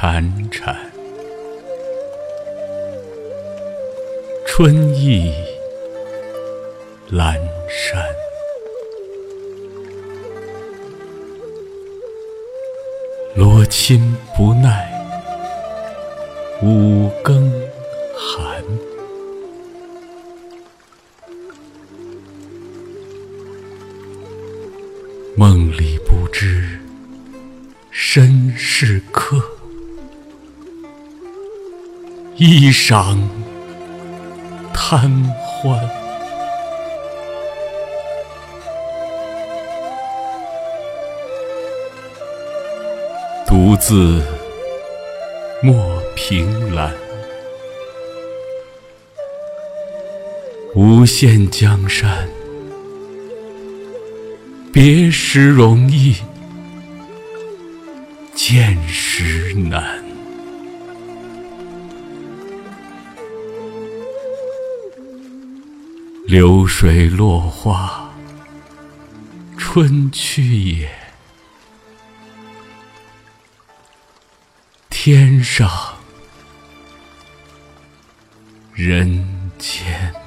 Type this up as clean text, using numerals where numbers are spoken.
潺潺，春意阑珊。罗衾不耐五更寒，梦里不知身是客，衣裳贪欢。独自莫凭栏，无限江山，别时容易见时难。流水落花春去也，天上人间。